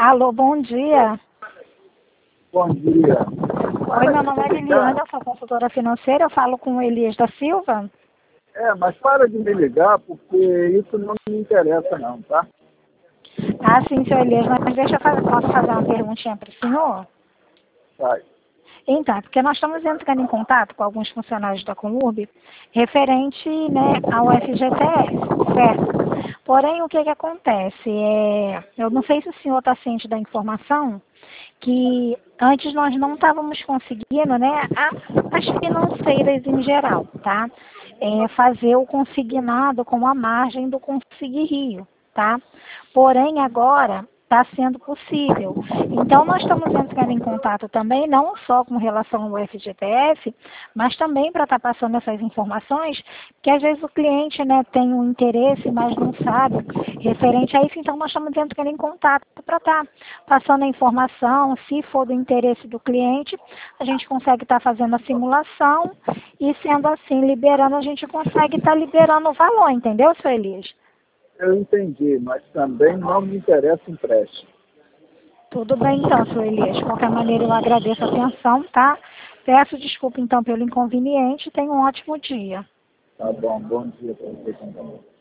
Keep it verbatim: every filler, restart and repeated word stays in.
Alô, bom dia. Bom dia. Oi, meu nome é Liliana, eu sou consultora financeira, eu falo com o Elias da Silva. É, mas para de me ligar, porque isso não me interessa não, tá? Ah, sim, seu Elias, mas deixa eu fazer, posso fazer uma perguntinha para o senhor? Vai. Então, é porque nós estamos entrando em contato com alguns funcionários da Comurb referente, né, ao F G T S, certo? Porém, o que que acontece? É, eu não sei se o senhor está ciente da informação que antes nós não estávamos conseguindo, né, a- as financeiras em geral, tá? É, fazer o consignado com a margem do Consigne Rio, tá? Porém, agora está sendo possível. Então, nós estamos entrando em contato também, não só com relação ao F G T S, mas também para estar passando essas informações, que às vezes o cliente, né, tem um interesse, mas não sabe, referente a isso. Então, nós estamos entrando em contato para estar passando a informação, se for do interesse do cliente, a gente consegue estar fazendo a simulação e, sendo assim, liberando, a gente consegue estar liberando o valor, entendeu, seu Elias? Eu entendi, mas também não me interessa empréstimo. Tudo bem então, seu Elias. De qualquer maneira, eu agradeço a atenção, tá? Peço desculpa então pelo inconveniente e tenha um ótimo dia. Tá bom, bom dia para você também.